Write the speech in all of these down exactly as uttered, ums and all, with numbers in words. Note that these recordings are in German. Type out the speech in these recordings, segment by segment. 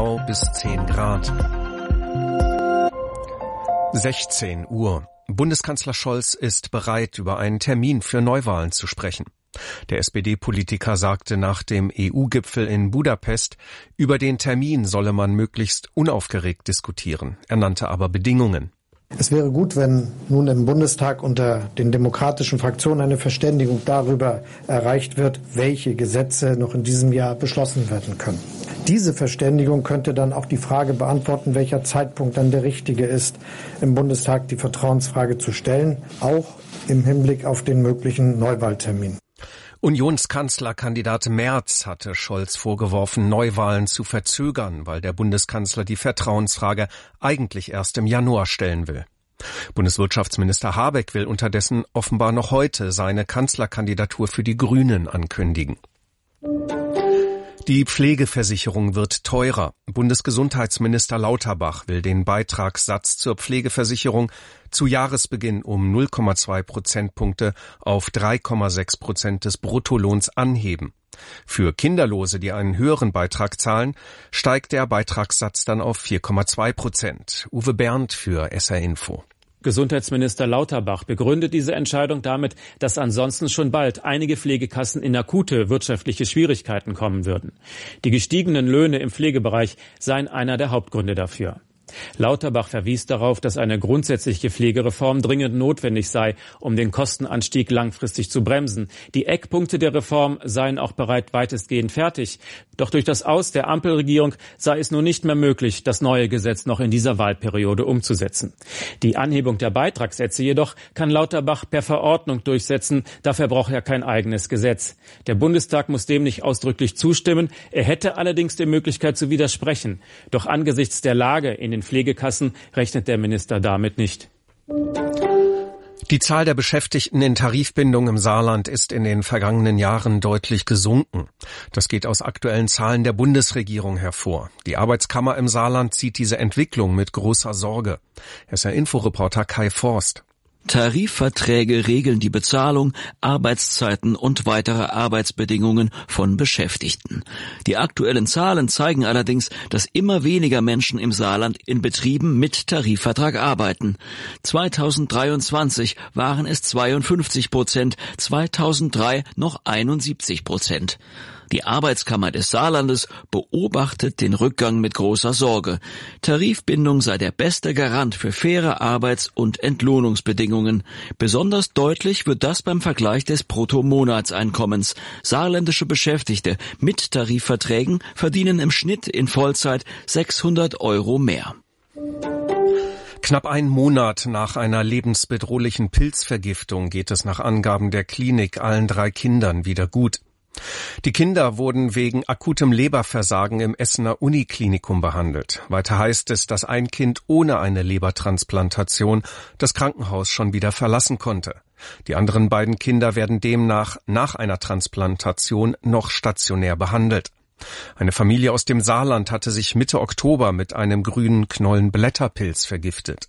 bis zehn Grad. sechzehn Uhr. Bundeskanzler Scholz ist bereit, über einen Termin für Neuwahlen zu sprechen. Der S P D-Politiker sagte nach dem E U-Gipfel in Budapest, über den Termin solle man möglichst unaufgeregt diskutieren. Er nannte aber Bedingungen. Es wäre gut, wenn nun im Bundestag unter den demokratischen Fraktionen eine Verständigung darüber erreicht wird, welche Gesetze noch in diesem Jahr beschlossen werden können. Diese Verständigung könnte dann auch die Frage beantworten, welcher Zeitpunkt dann der richtige ist, im Bundestag die Vertrauensfrage zu stellen, auch im Hinblick auf den möglichen Neuwahltermin. Unionskanzlerkandidat Merz hatte Scholz vorgeworfen, Neuwahlen zu verzögern, weil der Bundeskanzler die Vertrauensfrage eigentlich erst im Januar stellen will. Bundeswirtschaftsminister Habeck will unterdessen offenbar noch heute seine Kanzlerkandidatur für die Grünen ankündigen. Die Pflegeversicherung wird teurer. Bundesgesundheitsminister Lauterbach will den Beitragssatz zur Pflegeversicherung zu Jahresbeginn um null Komma zwei Prozentpunkte auf drei Komma sechs Prozent des Bruttolohns anheben. Für Kinderlose, die einen höheren Beitrag zahlen, steigt der Beitragssatz dann auf vier Komma zwei Prozent. Uwe Berndt für S R Info. Gesundheitsminister Lauterbach begründet diese Entscheidung damit, dass ansonsten schon bald einige Pflegekassen in akute wirtschaftliche Schwierigkeiten kommen würden. Die gestiegenen Löhne im Pflegebereich seien einer der Hauptgründe dafür. Lauterbach verwies darauf, dass eine grundsätzliche Pflegereform dringend notwendig sei, um den Kostenanstieg langfristig zu bremsen. Die Eckpunkte der Reform seien auch bereits weitestgehend fertig. Doch durch das Aus der Ampelregierung sei es nun nicht mehr möglich, das neue Gesetz noch in dieser Wahlperiode umzusetzen. Die Anhebung der Beitragssätze jedoch kann Lauterbach per Verordnung durchsetzen. Dafür braucht er kein eigenes Gesetz. Der Bundestag muss dem nicht ausdrücklich zustimmen. Er hätte allerdings die Möglichkeit zu widersprechen. Doch angesichts der Lage in den Pflegekassen rechnet der Minister damit nicht. Die Zahl der Beschäftigten in Tarifbindung im Saarland ist in den vergangenen Jahren deutlich gesunken. Das geht aus aktuellen Zahlen der Bundesregierung hervor. Die Arbeitskammer im Saarland sieht diese Entwicklung mit großer Sorge. S R-Info-Reporter Kai Forst. Tarifverträge regeln die Bezahlung, Arbeitszeiten und weitere Arbeitsbedingungen von Beschäftigten. Die aktuellen Zahlen zeigen allerdings, dass immer weniger Menschen im Saarland in Betrieben mit Tarifvertrag arbeiten. zweitausenddreiundzwanzig waren es zweiundfünfzig Prozent, zweitausenddrei noch einundsiebzig Prozent. Die Arbeitskammer des Saarlandes beobachtet den Rückgang mit großer Sorge. Tarifbindung sei der beste Garant für faire Arbeits- und Entlohnungsbedingungen. Besonders deutlich wird das beim Vergleich des Bruttomonatseinkommens. Saarländische Beschäftigte mit Tarifverträgen verdienen im Schnitt in Vollzeit sechshundert Euro mehr. Knapp einen Monat nach einer lebensbedrohlichen Pilzvergiftung geht es nach Angaben der Klinik allen drei Kindern wieder gut. Die Kinder wurden wegen akutem Leberversagen im Essener Uniklinikum behandelt. Weiter heißt es, dass ein Kind ohne eine Lebertransplantation das Krankenhaus schon wieder verlassen konnte. Die anderen beiden Kinder werden demnach nach einer Transplantation noch stationär behandelt. Eine Familie aus dem Saarland hatte sich Mitte Oktober mit einem grünen Knollenblätterpilz vergiftet.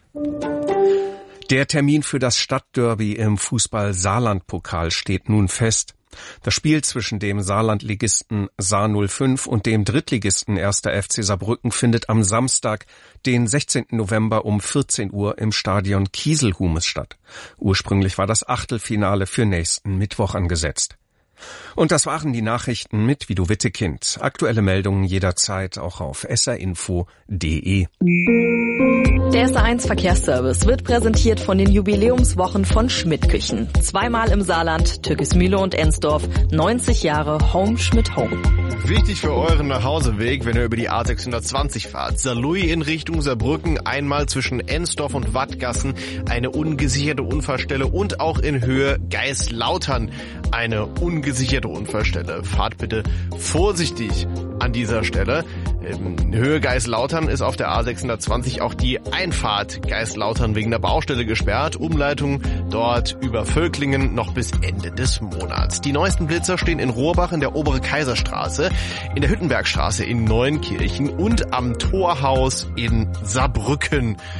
Der Termin für das Stadtderby im Fußball-Saarland-Pokal steht nun fest. Das Spiel zwischen dem Saarlandligisten Saar null fünf und dem Drittligisten erster F C Saarbrücken findet am Samstag, den sechzehnten November um vierzehn Uhr im Stadion Kieselhumes statt. Ursprünglich war das Achtelfinale für nächsten Mittwoch angesetzt. Und das waren die Nachrichten mit Vido Wittekind. Aktuelle Meldungen jederzeit auch auf s r info punkt d e. Der S R eins Verkehrsservice wird präsentiert von den Jubiläumswochen von Schmidt Küchen. Zweimal im Saarland, Türkismühle und Ensdorf, neunzig Jahre Home Schmidt Home. Wichtig für euren Nachhauseweg, wenn ihr über die A sechshundertzwanzig fahrt. Saarlouis in Richtung Saarbrücken, einmal zwischen Ensdorf und Wattgassen eine ungesicherte Unfallstelle und auch in Höhe Geislautern eine ungesicherte Unfallstelle. Fahrt bitte vorsichtig an dieser Stelle. In Höhe Geislautern ist auf der A sechshundertzwanzig auch die Einfahrt Geislautern wegen der Baustelle gesperrt. Umleitung dort über Völklingen noch bis Ende des Monats. Die neuesten Blitzer stehen in Rohrbach in der Obere Kaiserstraße, in der Hüttenbergstraße in Neunkirchen und am Torhaus in Saarbrücken.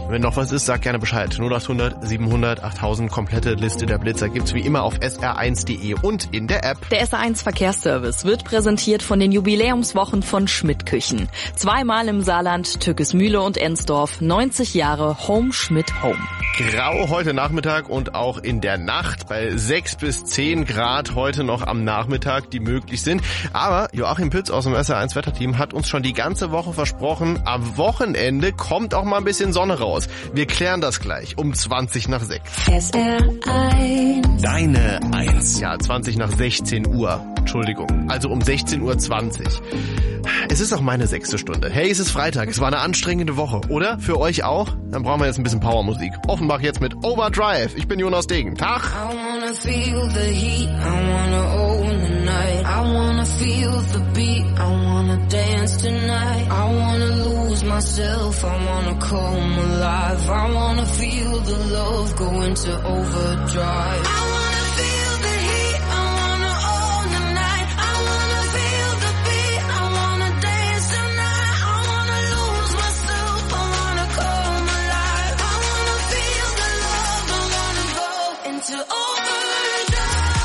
Wenn noch was ist, sag gerne Bescheid. null acht hundert siebenhundert achttausend, komplette Liste der Blitzer gibt's wie immer auf s r eins punkt d e und in der App. Der S R eins Verkehrsservice wird präsentiert von den Jubiläumswochen von Schmidt Küchen. Zweimal im Saarland, Tückesmühle und Ensdorf, neunzig Jahre Home Schmidt Home. Grau heute Nachmittag und auch in der Nacht bei sechs bis zehn Grad heute noch am Nachmittag, die möglich sind. Aber Joachim Pütz aus dem S R eins Wetterteam hat uns schon die ganze Woche versprochen, am Wochenende kommt auch mal ein bisschen Sonne raus. Wir klären das gleich um zwanzig nach sechs. S R eins. Deine eins. Ja, zwanzig nach sechzehn Uhr. Entschuldigung. Also um sechzehn Uhr zwanzig. Es ist auch meine sechste Stunde. Hey, es ist Freitag. Es war eine anstrengende Woche, oder? Für euch auch? Dann brauchen wir jetzt ein bisschen Powermusik. Offenbach jetzt mit Overdrive. Ich bin Jonas Degen. Tag. I wanna feel the heat. I wanna own the night. I wanna feel the beat. I wanna dance tonight. I wanna lose myself. I wanna come alive. I wanna feel the love go into overdrive. I wanna feel the heat. I wanna own the night. I wanna feel the beat. I wanna dance tonight. I wanna lose myself. I wanna come alive. I wanna feel the love. I wanna go into overdrive.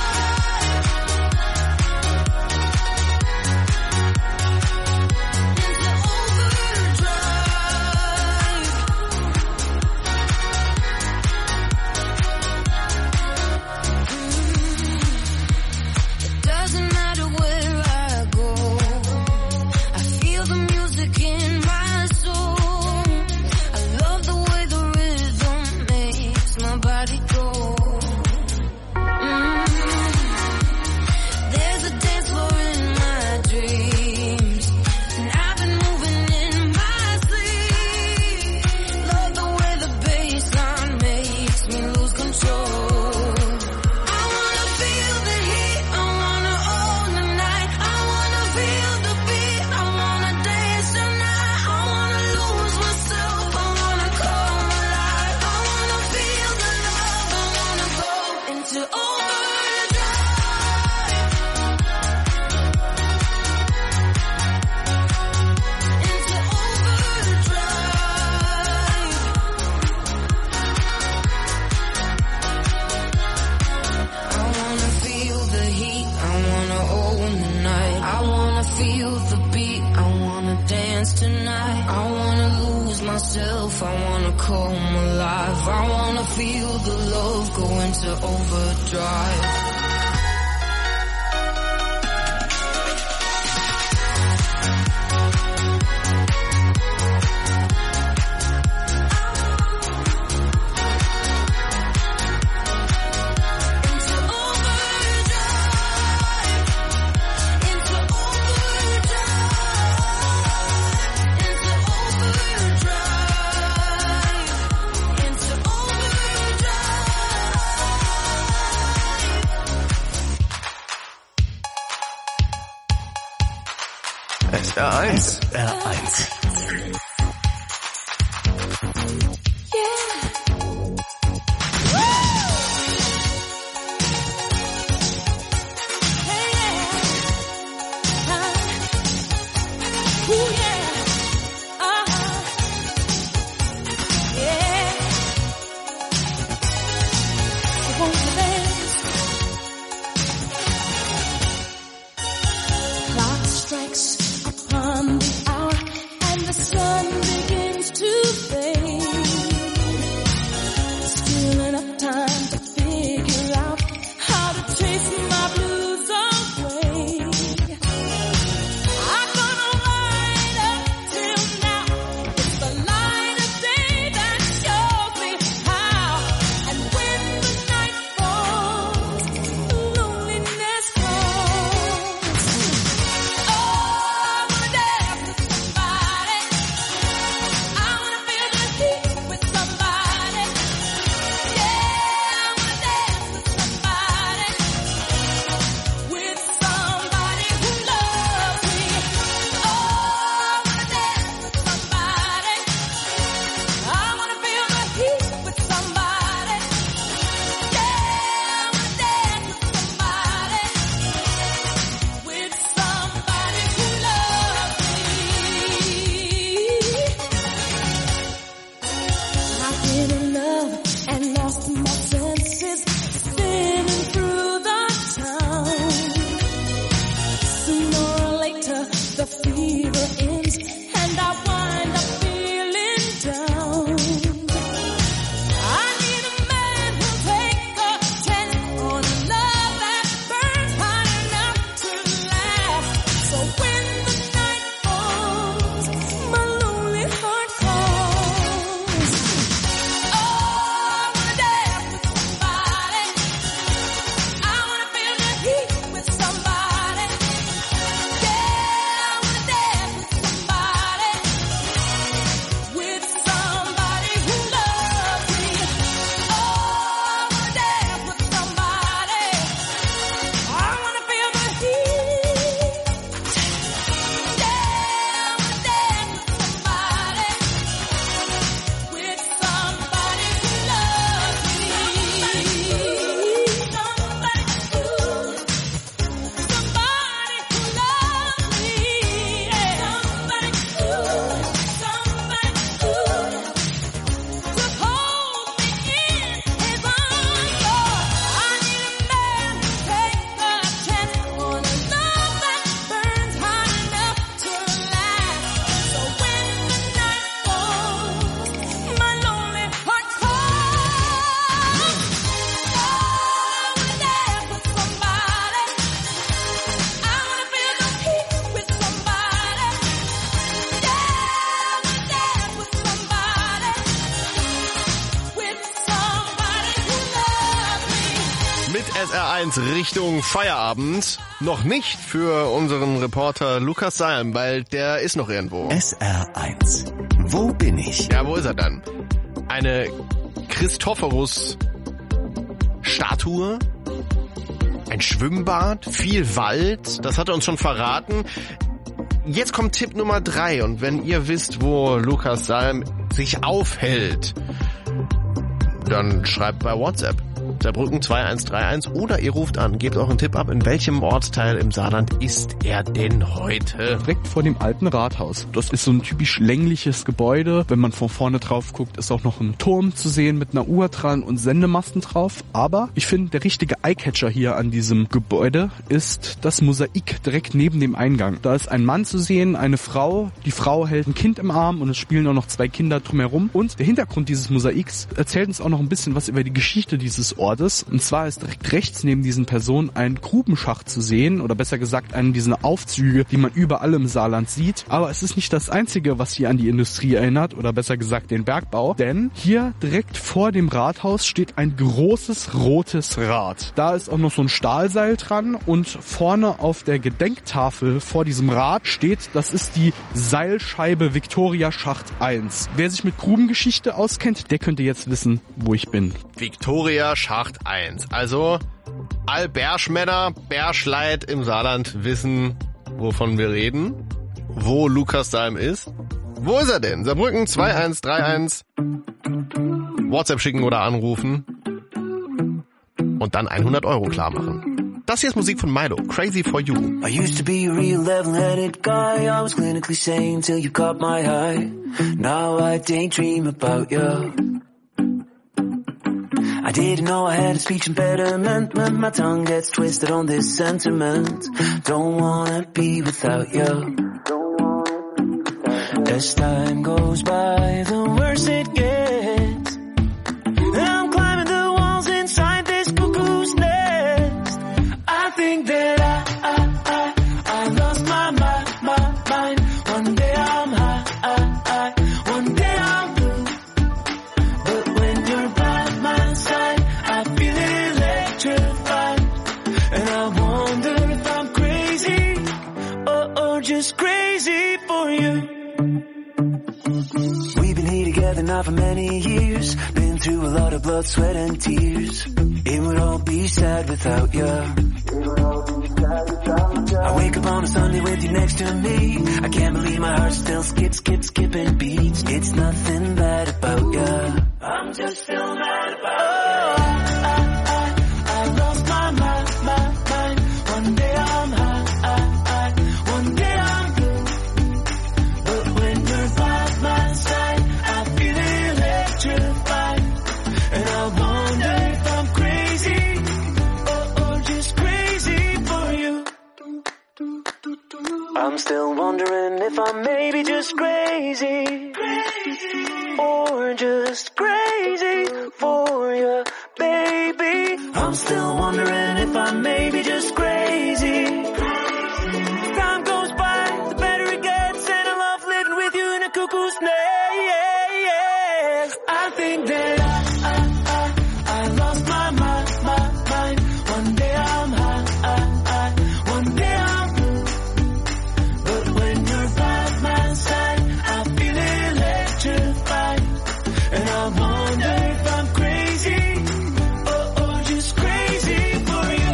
S R eins. S R eins. I'm gonna ride S R eins Richtung Feierabend. Noch nicht für unseren Reporter Lukas Salm, weil der ist noch irgendwo. S R eins. Wo bin ich? Ja, wo ist er dann? Eine Christophorus-Statue? Ein Schwimmbad? Viel Wald? Das hat er uns schon verraten. Jetzt kommt Tipp Nummer drei. Und wenn ihr wisst, wo Lukas Salm sich aufhält, dann schreibt bei WhatsApp Saarbrücken zwei eins drei eins oder ihr ruft an, gebt euren Tipp ab, in welchem Ortsteil im Saarland ist er denn heute? Direkt vor dem alten Rathaus. Das ist so ein typisch längliches Gebäude. Wenn man von vorne drauf guckt, ist auch noch ein Turm zu sehen mit einer Uhr dran und Sendemasten drauf. Aber ich finde, der richtige Eyecatcher hier an diesem Gebäude ist das Mosaik direkt neben dem Eingang. Da ist ein Mann zu sehen, eine Frau. Die Frau hält ein Kind im Arm und es spielen auch noch zwei Kinder drumherum. Und der Hintergrund dieses Mosaiks erzählt uns auch noch ein bisschen was über die Geschichte dieses Ortes. Und zwar ist direkt rechts neben diesen Personen ein Grubenschacht zu sehen, oder besser gesagt einen dieser Aufzüge, die man überall im Saarland sieht. Aber es ist nicht das Einzige, was hier an die Industrie erinnert, oder besser gesagt den Bergbau, denn hier direkt vor dem Rathaus steht ein großes rotes Rad. Da ist auch noch so ein Stahlseil dran und vorne auf der Gedenktafel vor diesem Rad steht, das ist die Seilscheibe Victoria Schacht eins. Wer sich mit Grubengeschichte auskennt, der könnte jetzt wissen, wo ich bin. Victoria Schacht eins. Also, all Bärschmänner, Bärschleit im Saarland wissen, wovon wir reden. Wo Lukas Salm ist. Wo ist er denn? Saarbrücken zwei eins drei eins. WhatsApp schicken oder anrufen. Und dann hundert Euro klar machen. Das hier ist Musik von Milo. Crazy for You. I used to be a real level-headed guy. I was clinically sane till you caught my eye. Now I daydream about you. I didn't know I had a speech impediment, but my tongue gets twisted on this sentiment. Don't wanna be without you. As time goes by, the worse it gets. And I'm climbing the walls inside this cuckoo's nest. I think that I, I, I, I lost my, my, my mind. One day I'm high, I, I, one day I'm blue. But when you're by my side, I feel electrified. And I wonder if I'm crazy, or, or just crazy for you. We've been here together now for many years. Been through a lot of blood, sweat and tears. It would all be sad without you. I wake up on a Sunday with you next to me. I can't believe my heart still skips, skips, skipping beats. It's nothing bad about you. I'm just still mad about you. Oh, I, I, I lost my mind, my mind. One day I'm high, I, I, one day I'm blue. But when you're by my side, I feel electrified. And I wonder if I'm crazy, or, or just crazy for you. I'm still wondering if I'm maybe just crazy, crazy. Or just crazy for you, baby. I'm still wondering if I'm maybe just crazy. As time goes by, the better it gets, and I love living with you in a cuckoo's nest. I think that I, I, I, I lost my mind, my mind. One day I'm high, I, I, one day I'm blue. But when you're by my side, I feel electrified. And I wonder if I'm crazy, or, or just crazy for you.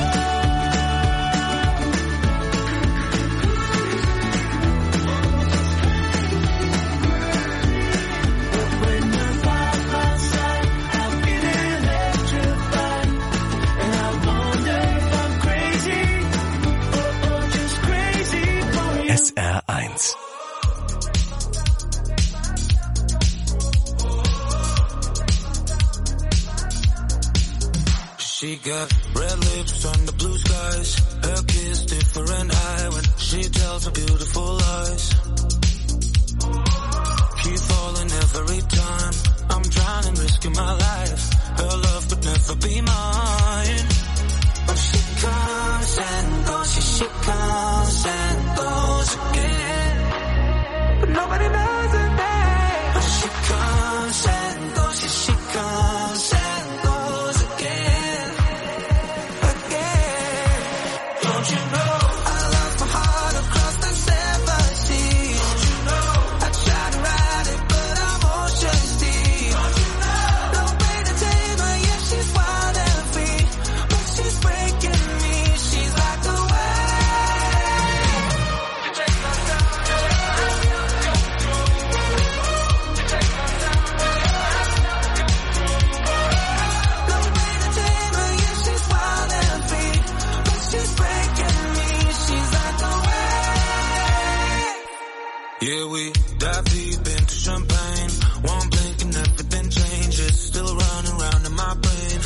But when you're by my side, I feel electrified. And I wonder if I'm crazy, or, or just crazy for you. S R eins. She got red lips under blue skies. Her kiss different eye when she tells her beautiful lies. Keep falling every time. I'm drowning, risking my life. Her love could never be mine. But she comes and goes, she, she comes and goes again. But nobody knows her name. But she comes and goes, she, she comes and goes again. we dive deep into champagne. One blink and everything changes. Still running around in my brain.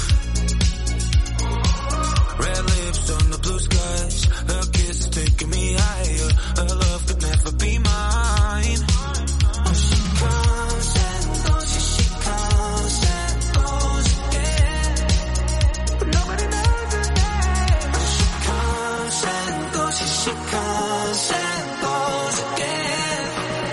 Red lips on the blue skies. Her kiss is taking me higher. Her love could never be mine. Oh, she comes and goes, yeah, she comes and goes again. But nobody knows her name. Oh, she comes and goes, yeah, she comes and goes again.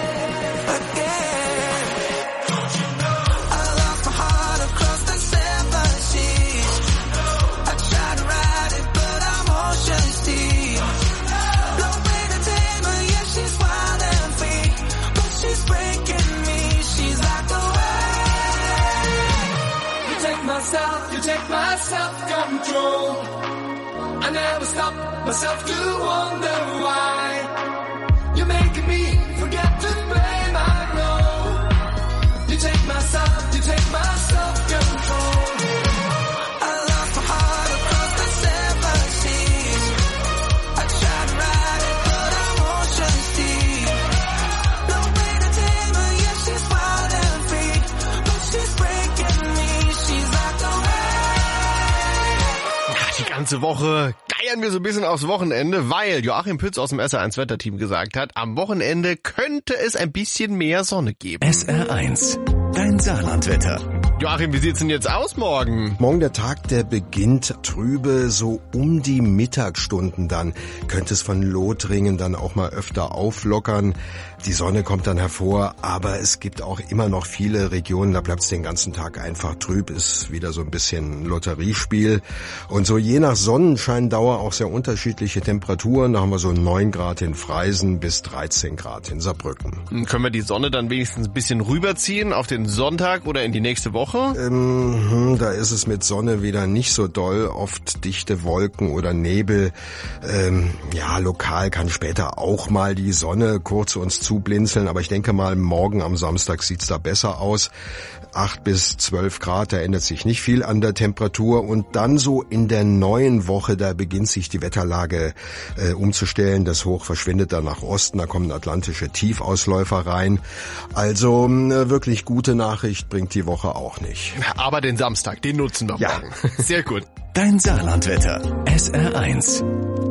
Again. I lost my heart across the seven seas. I tried to ride it, but I'm ocean's deep. No way to tame her, yeah, she's wild and free. But she's breaking me, she's like a wave. You take my self, you take my self-control. I never stop myself to wonder why. You're making me forget to blame, I know. You take my self, you take my self-control. I lost my heart across the seven seas. I tried to ride it, but I'm ocean's deep. No way to tame her, yeah, she's wild and free. But she's breaking me, she's like a wave. Ja, die ganze Woche geiern wir so ein bisschen aufs Wochenende, weil Joachim Pütz aus dem S R eins Wetterteam gesagt hat, am Wochenende könnte es ein bisschen mehr Sonne geben. S R eins, dein Saarlandwetter. Joachim, wie sieht's denn jetzt aus morgen? Morgen der Tag, der beginnt trübe, so um die Mittagsstunden dann. Könnte es von Lothringen dann auch mal öfter auflockern. Die Sonne kommt dann hervor, aber es gibt auch immer noch viele Regionen, da bleibt es den ganzen Tag einfach trüb. Ist wieder so ein bisschen Lotteriespiel. Und so je nach Sonnenscheindauer auch sehr unterschiedliche Temperaturen. Da haben wir so neun Grad in Freisen bis dreizehn Grad in Saarbrücken. Können wir die Sonne dann wenigstens ein bisschen rüberziehen auf den Sonntag oder in die nächste Woche? Ähm, da ist es mit Sonne wieder nicht so doll, oft dichte Wolken oder Nebel. Ähm, ja, lokal kann später auch mal die Sonne kurz uns zublinzeln, aber ich denke mal, morgen am Samstag sieht's da besser aus. acht bis zwölf Grad, da ändert sich nicht viel an der Temperatur. Und dann so in der neuen Woche, da beginnt sich die Wetterlage äh, umzustellen. Das Hoch verschwindet dann nach Osten, da kommen atlantische Tiefausläufer rein. Also äh, wirklich gute Nachricht bringt die Woche auch nicht. Aber den Samstag, den nutzen wir ja. morgen. Sehr gut. Dein Saarlandwetter. S R eins.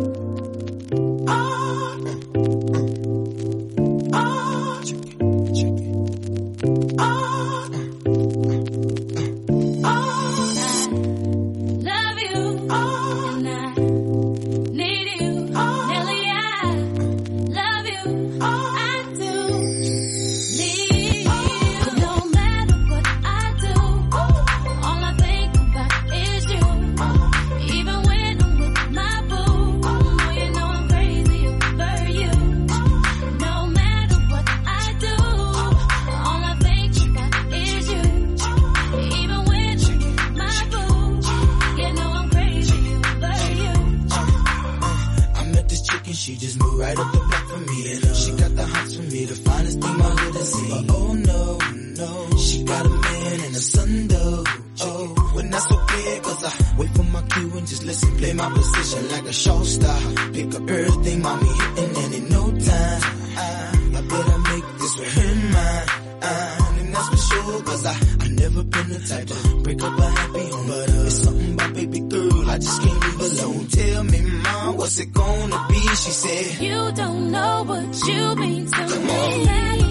She just moved right up the block for me. And, uh, she got the hots for me, the finest thing my hood has seen. But oh no, no, she got a man and a son though. Oh, when that's okay, cause I wait for my cue and just listen, play my position like a show star. Pick up everything, mommy hitting, and in no time, I, I better make this with her mine. Uh, and that's for sure, cause I, I never been the type to break up a happy home. But uh, it's something about baby girl, I just can't leave alone. Tell me, mom, what's it gonna be? She said, you don't know what you mean to Come me. on.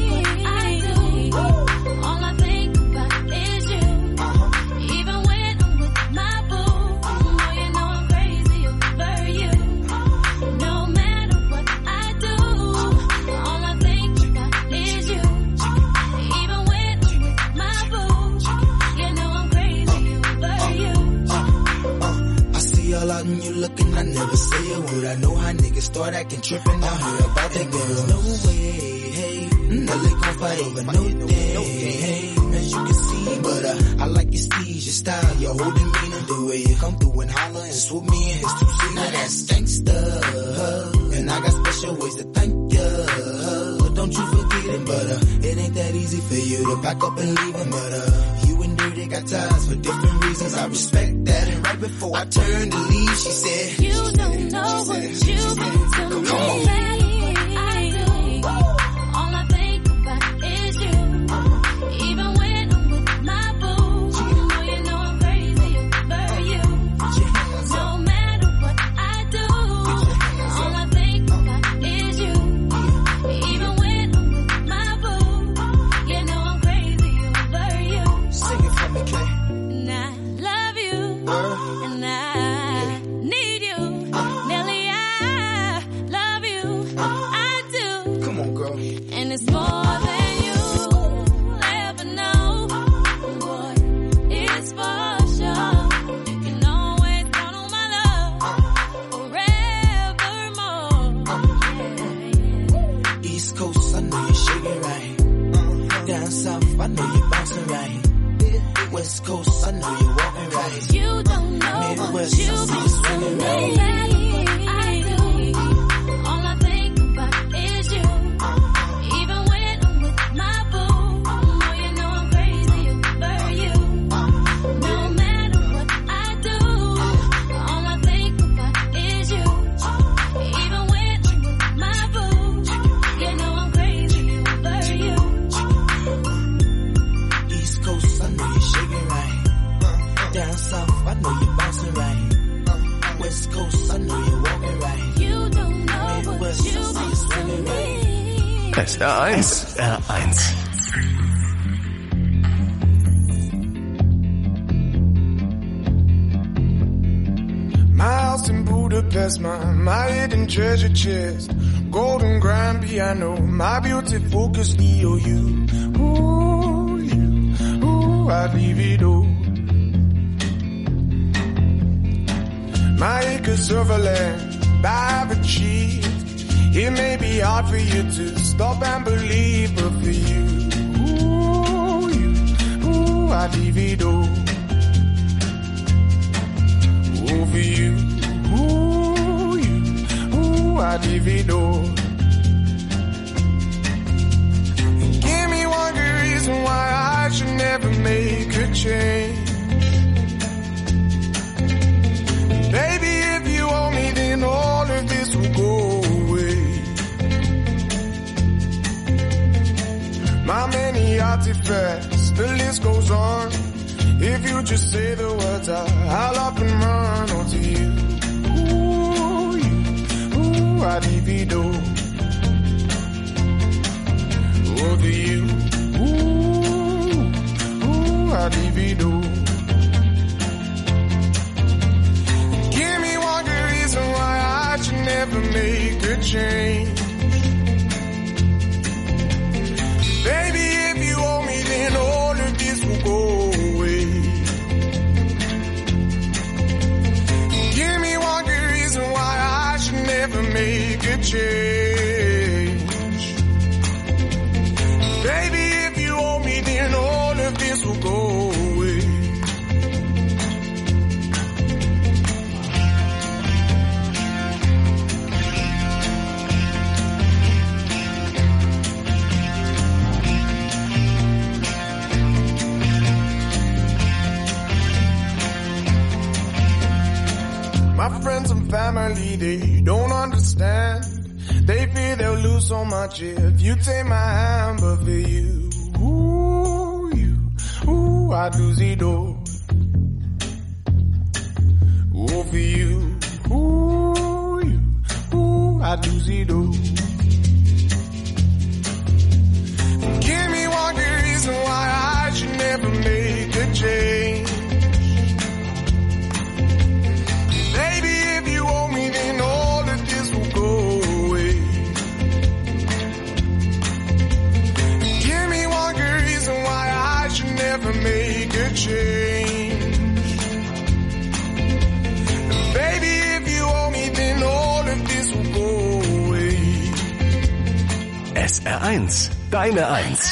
I do. All I think about is you. Uh-huh. Even when I'm with my boo, oh, you know I'm crazy over you. No matter what I do, all I think about is you. Even when I'm with my boo, you know I'm crazy over you. Uh, uh, I see all out and you looking, I never say a word. I know how niggas start acting trippin'. I heard about that girl. No way, hey, no they gon' fight over no day, hey, as you can see. But uh, I like your steez, your style, your whole demeanor, the way you come through and holler and swoop me in his two seat. Now that's gangsta, and I got special ways to thank ya. But don't you forget it, but uh, it ain't that easy for you to back up and leave him. But uh, you and Dirty got ties for different reasons. I respect that. And right before I turned to leave, she said, you don't know what you mean to me. Come on. I do. All I think Down south, I know you're bouncing right. West Coast, I know you're walking right. You don't know Midwest, what I see you you swinging no right. matter what I do, all I think about is you. Even when I'm with my boo, oh, you know I'm crazy over you. No matter what I do, all I think about is you. Even when I'm with my boo, you know I'm crazy over you. East Coast, I know you're shaking right. Down south, I know you're bouncing right. West Coast, I know you're walking right. You don't know what Midwest, I you see you swinging right. S R eins. S R eins. My house in Budapest, my, my hidden treasure chest, golden grand piano, my beauty focus E O U. Ooh, you, ooh, I'd leave it all. My acres of land I've achieved. It may be hard for you to stop and believe, but for you, ooh, you, ooh, I'd leave it all. Ooh, for you, ooh, you, ooh, I'd leave it all. Give me one good reason why I should never make a change. Baby, if you owe me, then all of this will go away. My many artifacts, the list goes on. If you just say the words, I- I'll up and run onto you. Ooh, you, ooh, I'd divido. Over you, ooh, ooh, I'd divido. Give me one good reason why I should never make a change. Baby, if you owe me, then all of this will go away. Give me one good reason why I should never make a change. Baby, if you owe me, then all of this will go away. My friends and family, they don't understand. They fear they'll lose so much if you take my hand, but for you, ooh, you, ooh, I'd lose it all. Ooh, for you, ooh, you, ooh, I'd lose it all. Give me one good reason why I should never make a change. Baby, if you owe me, then all of this will go away. Give me one good reason why I should never make a change. Baby, if you owe me, then all of this will go away. S R eins, deine Eins.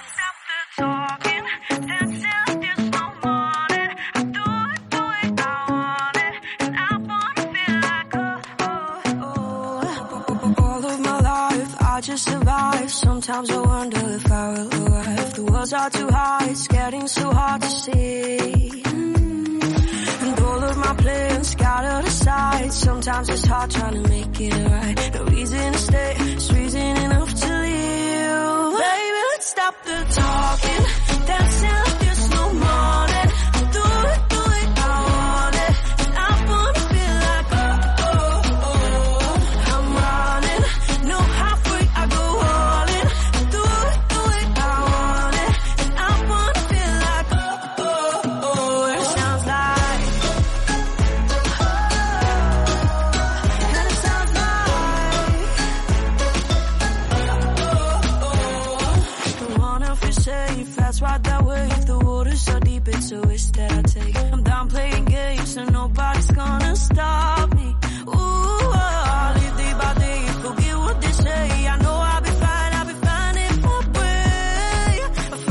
Survive. Sometimes I wonder if I will arrive. The words are too high, it's getting so hard to see. Mm. And all of my plans scattered aside. Sometimes it's hard trying to make it right. No reason to stay, it's reason enough to leave. Baby, let's stop the talking, dancing like there's no morning. Do it, do it, I want it. And I wanna feel like oh, oh, oh. I'm running, no halfway. I go all in, do it, do it, I want it. And I wanna feel like, oh, oh, oh. And it sounds like, oh, and it sounds like, oh, oh. Don't wanna feel safe, that's right that way. If the water's so deep, it's a risk that I take. I'm down playing games, and nobody's gonna stop me. Ooh, I'll live day by day, forget what they say. I know I'll be fine, I'll be fine if I pray.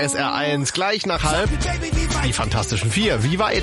S R eins. Gleich nach halb die Fantastischen Vier. Wie weit?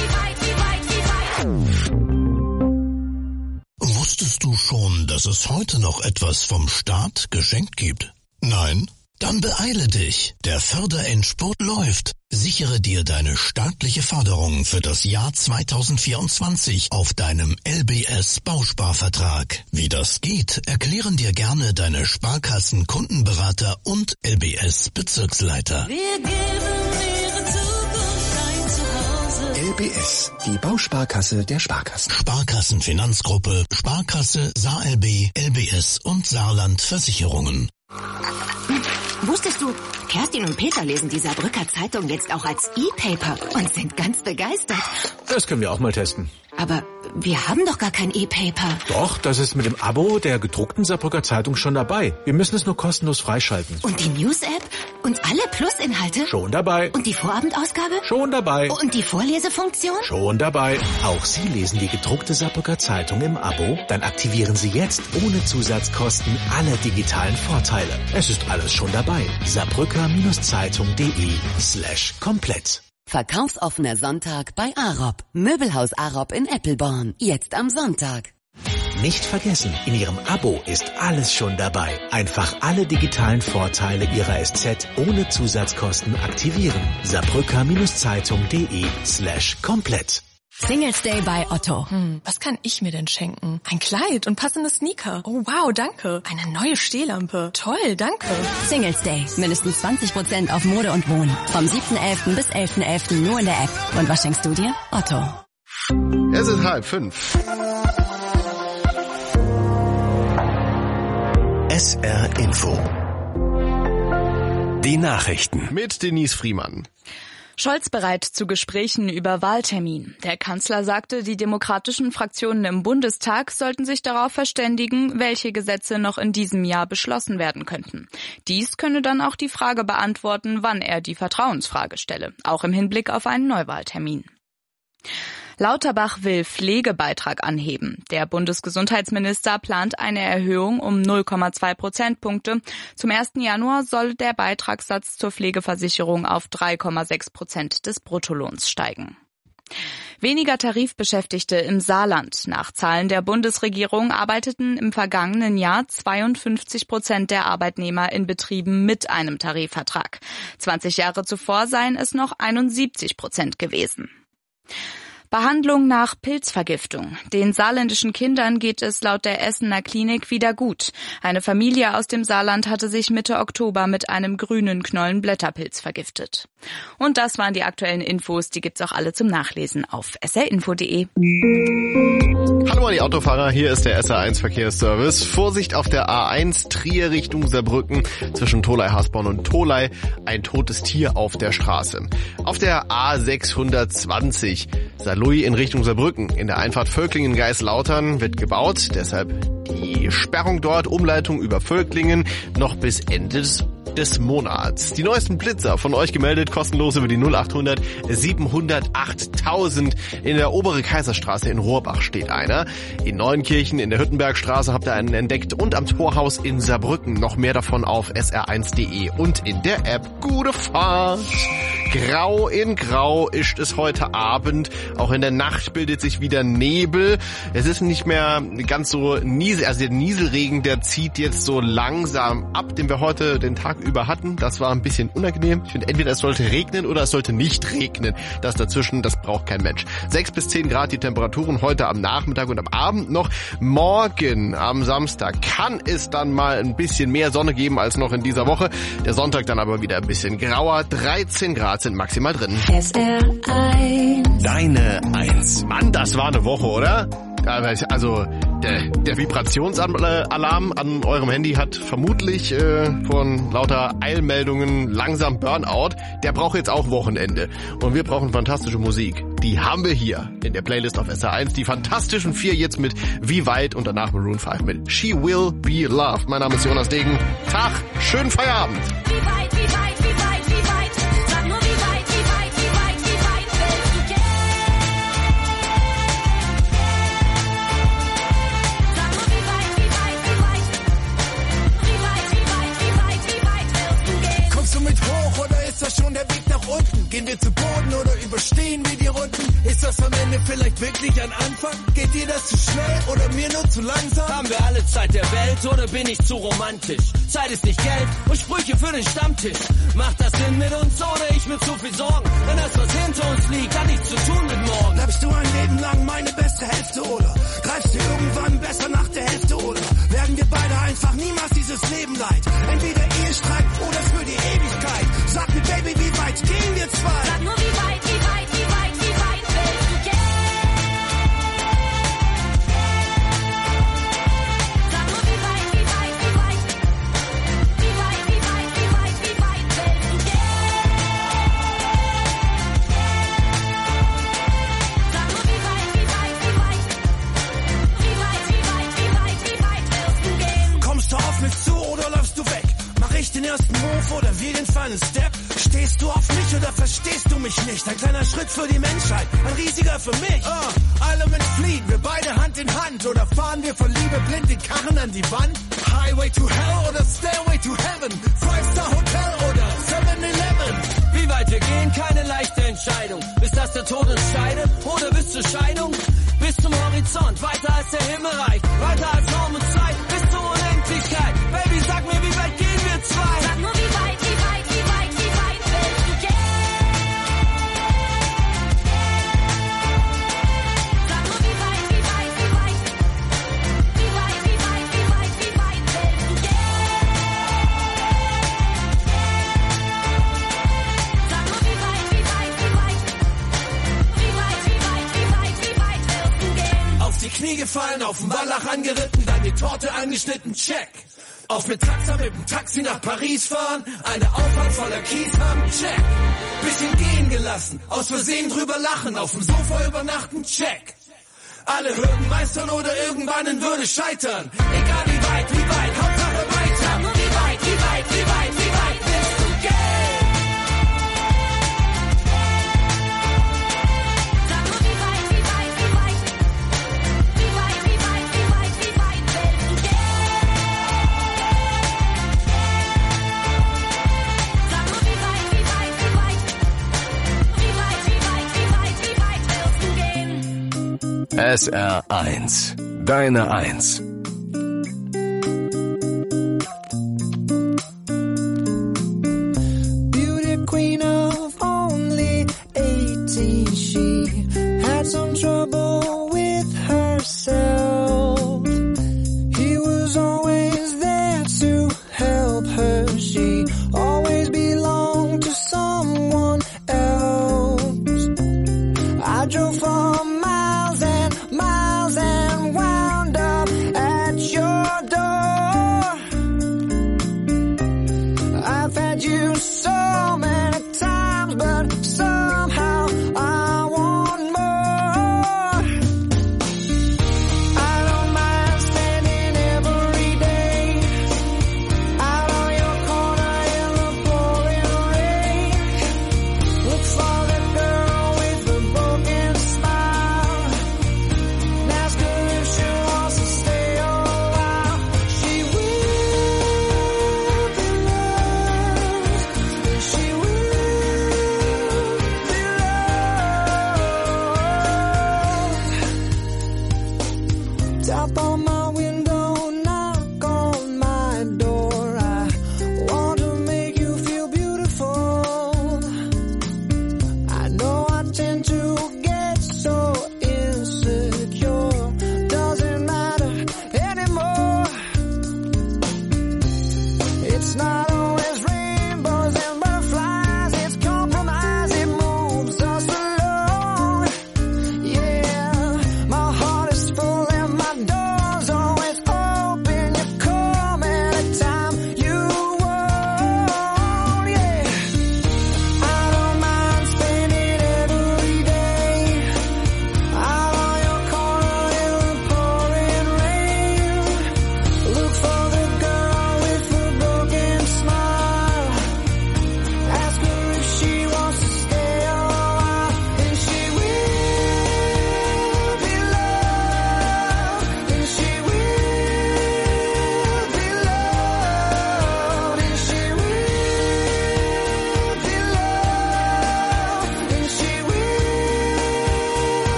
Wusstest du schon, dass es heute noch etwas vom Staat geschenkt gibt? Nein? Dann beeile dich. Der Förderendspurt läuft. Sichere dir deine staatliche Förderung für das Jahr zweitausendvierundzwanzig auf deinem L B S-Bausparvertrag. Wie das geht, erklären dir gerne deine Sparkassen-Kundenberater und L B S-Bezirksleiter. Wir geben ihre Zukunft ein Zuhause. L B S, die Bausparkasse der Sparkassen. Sparkassenfinanzgruppe, Sparkasse, SaarLB, L B S und Saarland Versicherungen. Wusstest du, Kerstin und Peter lesen die Saarbrücker Zeitung jetzt auch als E-Paper und sind ganz begeistert. Das können wir auch mal testen. Aber wir haben doch gar kein E-Paper. Doch, das ist mit dem Abo der gedruckten Saarbrücker Zeitung schon dabei. Wir müssen es nur kostenlos freischalten. Und die News-App? Und alle Plus-Inhalte? Schon dabei. Und die Vorabendausgabe? Schon dabei. Und die Vorlesefunktion? Schon dabei. Auch Sie lesen die gedruckte Saarbrücker Zeitung im Abo? Dann aktivieren Sie jetzt ohne Zusatzkosten alle digitalen Vorteile. Es ist alles schon dabei. Saarbrücker-Zeitung.de slash komplett. Verkaufsoffener Sonntag bei Arob. Möbelhaus Arob in Eppelborn. Jetzt am Sonntag. Nicht vergessen, in Ihrem Abo ist alles schon dabei. Einfach alle digitalen Vorteile Ihrer S Z ohne Zusatzkosten aktivieren. Saarbrücker-Zeitung.de slash komplett. Singles Day bei Otto. Hm, was kann ich mir denn schenken? Ein Kleid und passende Sneaker. Oh wow, danke. Eine neue Stehlampe. Toll, danke. Singles Day. Mindestens zwanzig Prozent auf Mode und Wohnen. Vom siebten elften bis elften elften nur in der App. Und was schenkst du dir? Otto. Es ist halb fünf. S R Info. Die Nachrichten. Mit Denise Friemann. Scholz bereit zu Gesprächen über Wahltermin. Der Kanzler sagte, die demokratischen Fraktionen im Bundestag sollten sich darauf verständigen, welche Gesetze noch in diesem Jahr beschlossen werden könnten. Dies könne dann auch die Frage beantworten, wann er die Vertrauensfrage stelle, auch im Hinblick auf einen Neuwahltermin. Lauterbach will Pflegebeitrag anheben. Der Bundesgesundheitsminister plant eine Erhöhung um null Komma zwei Prozentpunkte. Zum ersten Januar soll der Beitragssatz zur Pflegeversicherung auf drei Komma sechs Prozent des Bruttolohns steigen. Weniger Tarifbeschäftigte im Saarland. Nach Zahlen der Bundesregierung arbeiteten im vergangenen Jahr zweiundfünfzig Prozent der Arbeitnehmer in Betrieben mit einem Tarifvertrag. zwanzig Jahre zuvor seien es noch einundsiebzig Prozent gewesen. Behandlung nach Pilzvergiftung. Den saarländischen Kindern geht es laut der Essener Klinik wieder gut. Eine Familie aus dem Saarland hatte sich Mitte Oktober mit einem grünen Knollenblätterpilz vergiftet. Und das waren die aktuellen Infos. Die gibt's auch alle zum Nachlesen auf s r info punkt d e. Hallo an die Autofahrer, hier ist der S R eins Verkehrsservice. Vorsicht auf der A eins Trier Richtung Saarbrücken zwischen Tholey-Hasborn und Tholey. Ein totes Tier auf der Straße. Auf der A sechshundertzwanzig Saarlouis in Richtung Saarbrücken. In der Einfahrt Völklingen-Geislautern wird gebaut. Deshalb die Sperrung dort, Umleitung über Völklingen noch bis Ende des des Monats. Die neuesten Blitzer von euch gemeldet, kostenlos über die null achthundert siebenhundertachttausend. In der Obere Kaiserstraße in Rohrbach steht einer. In Neuenkirchen in der Hüttenbergstraße habt ihr einen entdeckt und am Torhaus in Saarbrücken. Noch mehr davon auf s r eins punkt d e und in der App. Gute Fahrt! Grau in Grau ist es heute Abend. Auch in der Nacht bildet sich wieder Nebel. Es ist nicht mehr ganz so Niesel, also der Nieselregen, der zieht jetzt so langsam ab, den wir heute den Tag über hatten. Das war ein bisschen unangenehm. Ich finde, entweder es sollte regnen oder es sollte nicht regnen. Das dazwischen, das braucht kein Mensch. sechs bis zehn Grad die Temperaturen heute am Nachmittag und am Abend noch. Morgen am Samstag kann es dann mal ein bisschen mehr Sonne geben als noch in dieser Woche. Der Sonntag dann aber wieder ein bisschen grauer. dreizehn Grad sind maximal drin. S R eins. Deine Eins. Mann, das war eine Woche, oder? Also der, der Vibrationsalarm an eurem Handy hat vermutlich äh, von lauter Eilmeldungen langsam Burnout. Der braucht jetzt auch Wochenende. Und wir brauchen fantastische Musik. Die haben wir hier in der Playlist auf S R eins. Die Fantastischen Vier jetzt mit Wie weit und danach Maroon fünf mit She Will Be Loved. Mein Name ist Jonas Degen. Tag, schönen Feierabend. Wie weit, wie weit, wie weit, wie weit? Sag nur wie weit, wie weit, wie weit, wie weit willst du gehen? Sag nur wie weit, wie weit, wie weit? Wie weit, wie weit, wie weit, wie weit willst du gehen? Kommst du mit hoch oder ist das Ist das am Ende vielleicht wirklich ein Anfang? Geht dir das zu schnell oder mir nur zu langsam? Haben wir alle Zeit der Welt oder bin ich zu romantisch? Zeit ist nicht Geld und Sprüche für den Stammtisch. Macht das Sinn mit uns oder ich mit zu viel Sorgen? Wenn das, was hinter uns liegt, hat nichts zu tun mit morgen. Bleibst du ein Leben lang meine beste Hälfte oder greifst du irgendwann besser nach der Hälfte oder werden wir beide einfach niemals dieses Leben leid? Entweder Ehestreit oder für die Ewigkeit. Sag mir, Baby, wie weit gehen wir zwei? Sag nur, wie weit, wie weit, wie weit, wie weit willst du gehen? Sag nur, wie weit, wie weit, wie weit, wie weit, wie weit, wie weit, wie weit willst du gehen? Sag nur, wie weit, wie weit, wie weit, wie weit, wie weit, wie weit, wie weit willst du gehen? Kommst du auf mich zu oder läufst du weg? Mach ich den ersten Move oder wir den feinen Step? Stehst du auf mich oder verstehst du mich nicht? Ein kleiner Schritt für die Menschheit, ein riesiger für mich. Uh, Element fliehen, wir beide Hand in Hand. Oder fahren wir vor Liebe blind den Karren an die Wand? Highway to Hell oder Stairway to Heaven? Five-Star Hotel oder seven eleven? Wie weit wir gehen, keine leichte Entscheidung. Bis dass der Tod uns scheidet oder bis zur Scheidung? Bis zum Horizont, weiter als der Himmel reicht. Weiter als Raum und Zeit, bis zur Unendlichkeit. Baby, sag mir, wie weit gehen wir zwei? Sag nur, wie weit, wie weit, wie weit, wie weit willst du gehen? Sag nur, wie weit, wie weit, wie weit, wie weit, wie weit, wie weit, wie weit willst du gehen? Sag nur, wie weit, wie weit, wie weit, wie weit, wie weit, wie weit, wie weit willst du gehen? Auf die Knie gefallen, auf den Wallach angeritten, dann die Torte angeschnitten, check. Auf mit Taxa mit dem Taxi nach Paris fahren, eine Auffahrt voller Kies haben, check. Bisschen gehen gelassen, aus Versehen drüber lachen, auf dem Sofa übernachten, check. Alle Hürden meistern oder irgendwann in Würde scheitern. Egal wie weit, wie weit, Hauptsache weiter. Sag nur, wie weit, wie weit, wie weit, wie weit willst du gehen? Sag nur, wie weit, wie weit, wie weit, wie weit, wie weit, wie weit, wie weit willst du gehen? Sag nur, wie weit, wie weit, wie weit, wie weit, wie weit, wie weit, wie weit willst du gehen? S R eins. Deine Eins. Beauty queen of only eighteen, she had some trouble with herself. He was always there to help her. She always belonged to someone else. I drove for miles and miles and wound up at your door. I've had you so many times, but somehow I want more. I don't mind standing every day out on your corner in the pouring rain. Look for the girl with the broken smile.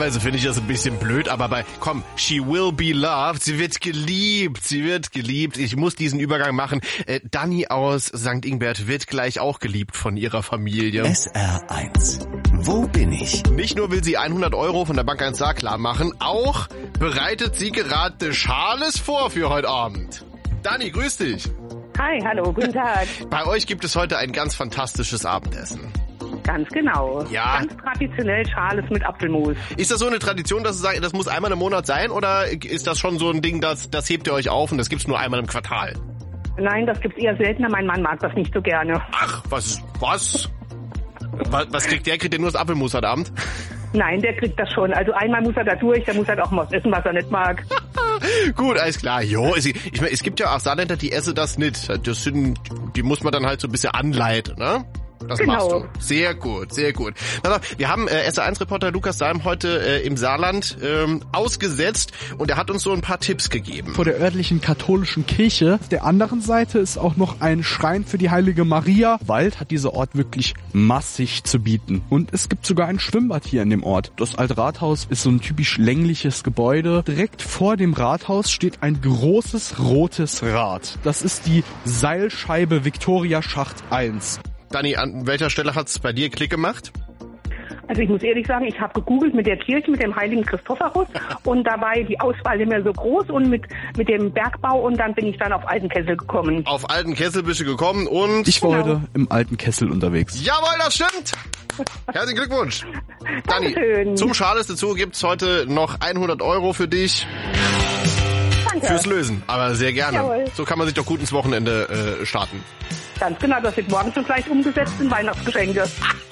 normalerweise finde ich das ein bisschen blöd, aber bei, komm, she will be loved, sie wird geliebt, sie wird geliebt. Ich muss diesen Übergang machen. Äh, Dani aus Sankt Ingbert wird gleich auch geliebt von ihrer Familie. S R eins. Wo bin ich? Nicht nur will sie hundert Euro von der Bank eins A klar machen, auch bereitet sie gerade Schales vor für heute Abend. Dani, grüß dich. Hi, hallo, guten Tag. Bei euch gibt es heute ein ganz fantastisches Abendessen. Ganz genau. Ja. Ganz traditionell Schales mit Apfelmus. Ist das so eine Tradition, dass ihr sagt, das muss einmal im Monat sein, oder ist das schon so ein Ding, das, das hebt ihr euch auf und das gibt's nur einmal im Quartal? Nein, das gibt's eher seltener. Mein Mann mag das nicht so gerne. Ach, was, was? Was, was kriegt der? Kriegt der nur das Apfelmus heute Abend? Nein, der kriegt das schon. Also einmal muss er da durch, der muss halt auch mal was essen, was er nicht mag. Gut, alles klar. Jo, ich meine, es gibt ja auch Saarländer, die essen das nicht. Das sind, die muss man dann halt so ein bisschen anleiten, ne? Das Genau. machst du. Sehr gut, sehr gut. Also, wir haben äh, S R eins Reporter Lukas Salm heute äh, im Saarland ähm, ausgesetzt und er hat uns so ein paar Tipps gegeben. Vor der örtlichen katholischen Kirche. Auf der anderen Seite ist auch noch ein Schrein für die heilige Maria. Wald hat dieser Ort wirklich massig zu bieten. Und es gibt sogar ein Schwimmbad hier in dem Ort. Das alte Rathaus ist so ein typisch längliches Gebäude. Direkt vor dem Rathaus steht ein großes rotes Rad. Das ist die Seilscheibe Victoria Schacht eins. Dani, an welcher Stelle hat's bei dir Klick gemacht? Also ich muss ehrlich sagen, ich habe gegoogelt mit der Kirche, mit dem heiligen Christophorus und dabei die Auswahl nicht mehr so groß und mit mit dem Bergbau und dann bin ich dann auf Altenkessel gekommen. Auf Altenkessel bist du gekommen und... Ich war Genau. heute im alten Kessel unterwegs. Jawohl, das stimmt! Herzlichen Glückwunsch! Dani, Dankeschön. zum Schales dazu gibt's heute noch hundert Euro für dich. Danke. Fürs Lösen, aber sehr gerne. Jawohl. So kann man sich doch gut ins Wochenende äh, starten. Ganz genau, das wird morgen schon gleich umgesetzt in Weihnachtsgeschenke.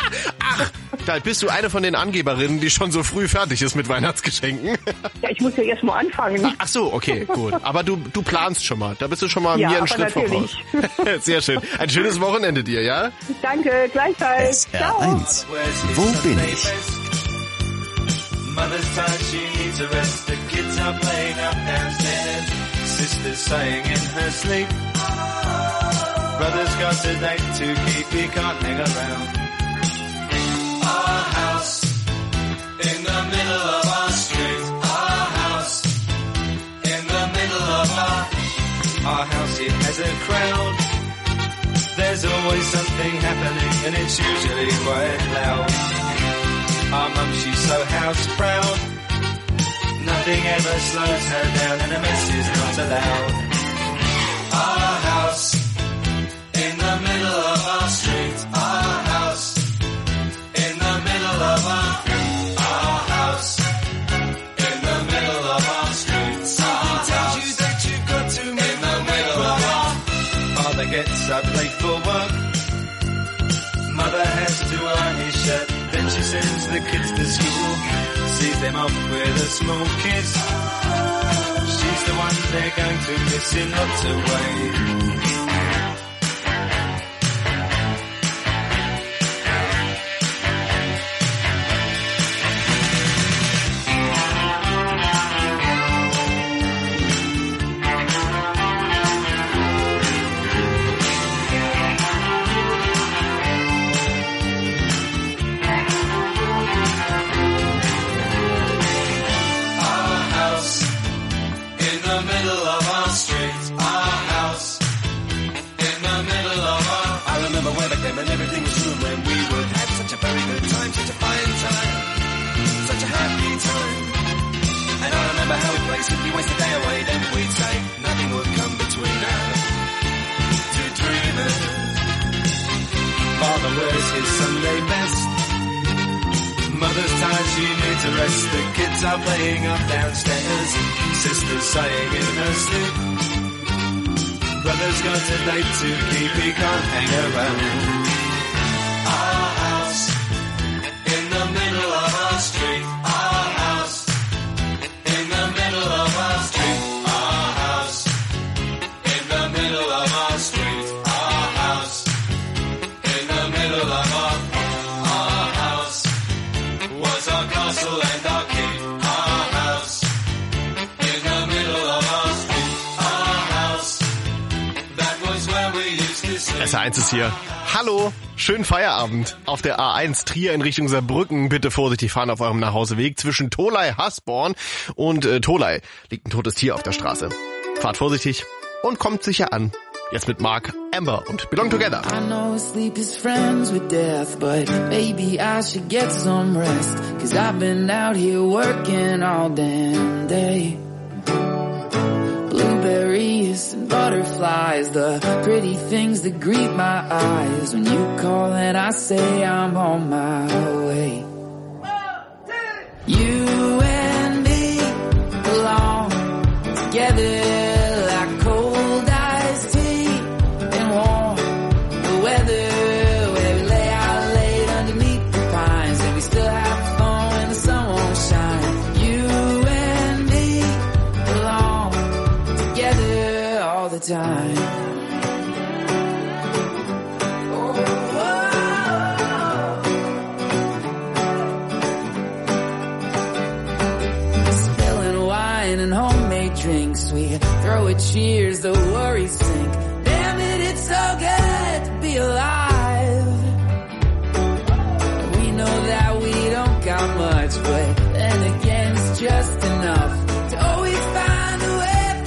Da bist du eine von den Angeberinnen, die schon so früh fertig ist mit Weihnachtsgeschenken. Ja, ich muss ja erst mal anfangen. Ach so, okay, gut. Aber du, du planst schon mal. Da bist du schon mal Ja, mir einen aber Schritt natürlich. voraus. Sehr schön. Ein schönes Wochenende dir, ja? Danke, gleichfalls. S R eins. Wo bin ich? Mother's tired, she needs a rest. The kids are playing up downstairs. Sister's sighing in her sleep. Brother's got a date to keep, he can't hang around. Our house in the middle of our street. Our house in the middle of our... Our house, it has a crowd. There's always something happening and it's usually quite loud. Our mum, she's so house proud. Nothing ever slows her down and a mess is not allowed. Our house in the middle of our street. Our house in the middle of our... Our house in the middle of our street. Something tells you that you've got to move in the middle of our... Father gets up late for work. Mother has to iron his shirt. Then she sends the kids to school. Sees them off with a small kiss. She's the one they're going to miss in lots of ways. And everything was true when we would have such a very good time, such a fine time, such a happy time. And I remember how we played, simply waste the day away, then we'd say nothing would come between us. Two dreamers. Father wears his Sunday best. Mother's tired, she needs a rest. The kids are playing up downstairs. Sister's sighing in her sleep. Brother's got a date to keep, he can't hang around. Our house in the middle of our street. Our house in the middle of our street. Our house in the middle of our street. Our house in the middle of our... Our house was our castle and our keep. Our house in the middle of our street. Our house... S R eins ist hier. Hallo, Schönen Feierabend auf der A eins Trier in Richtung Saarbrücken. Bitte vorsichtig fahren auf eurem Nachhauseweg zwischen Tholey, Hasborn und äh, Tholey. Liegt ein totes Tier auf der Straße. Fahrt vorsichtig und kommt sicher an. Jetzt mit Mark, Amber und Belong Together. I know sleep is friends with death, but maybe I should get some rest. Cause I've been out here working all damn day. Blueberries and butterflies, the pretty things that greet my eyes. When you call and I say I'm on my way. You and me belong together. Time. Spilling wine and homemade drinks, we throw a cheers, the worries sink. Damn it, it's so good to be alive. We know that we don't got much, but then again it's just enough to always find a way.